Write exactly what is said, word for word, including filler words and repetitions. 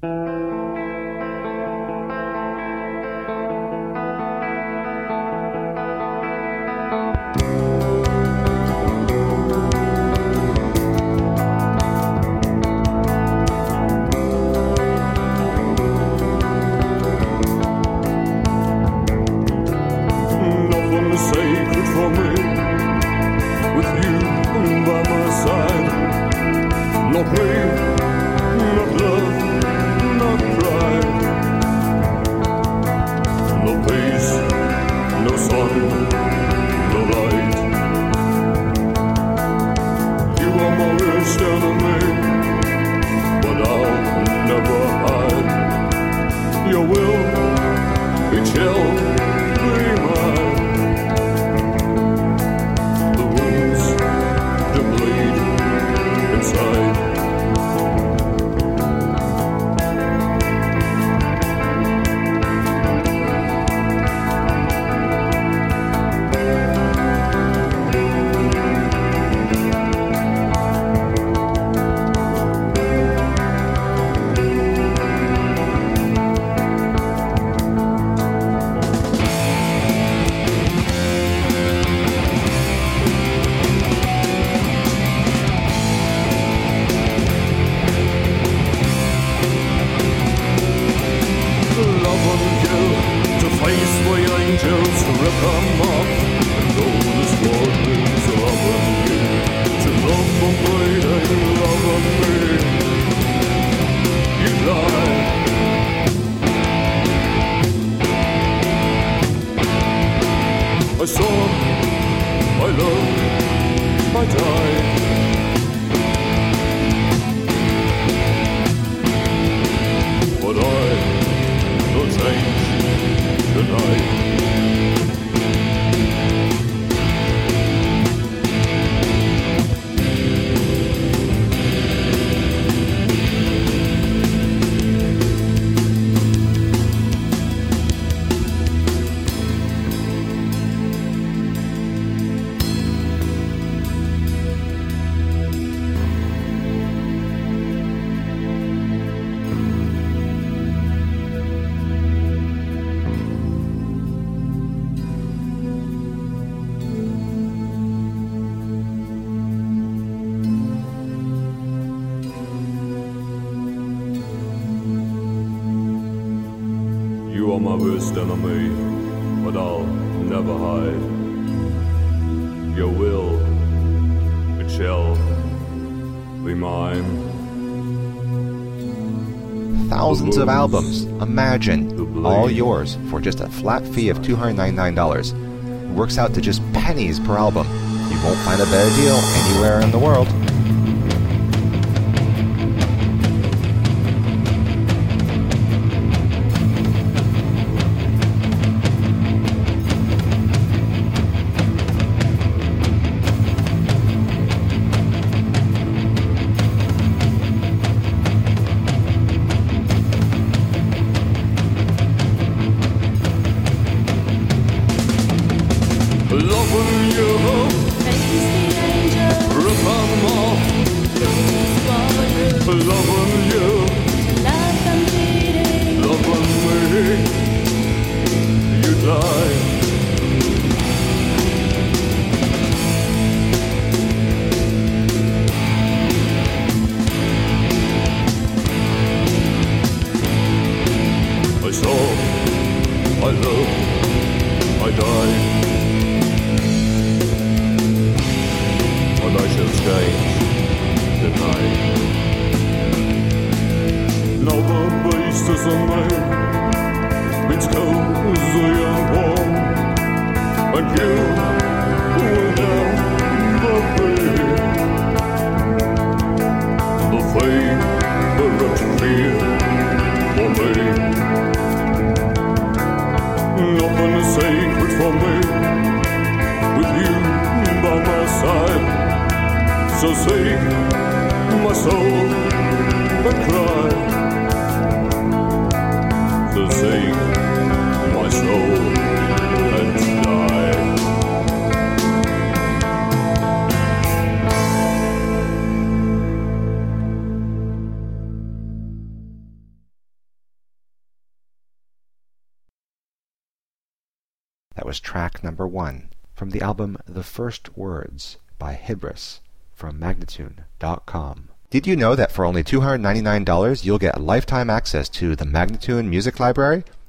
You are my worst enemy, but I'll never hide. Your will, it shall be mine. Thousands of albums, imagine, all yours for just a flat fee of two hundred ninety-nine dollars. It works out to just pennies per album. You won't find a better deal anywhere in the world. So sing, my soul, and cry. So sing, my soul, and die. That was track number one from the album The First Words by Hybris from Magnatune dot com. Did you know that for only two hundred ninety-nine dollars you'll get lifetime access to the Magnatune Music Library?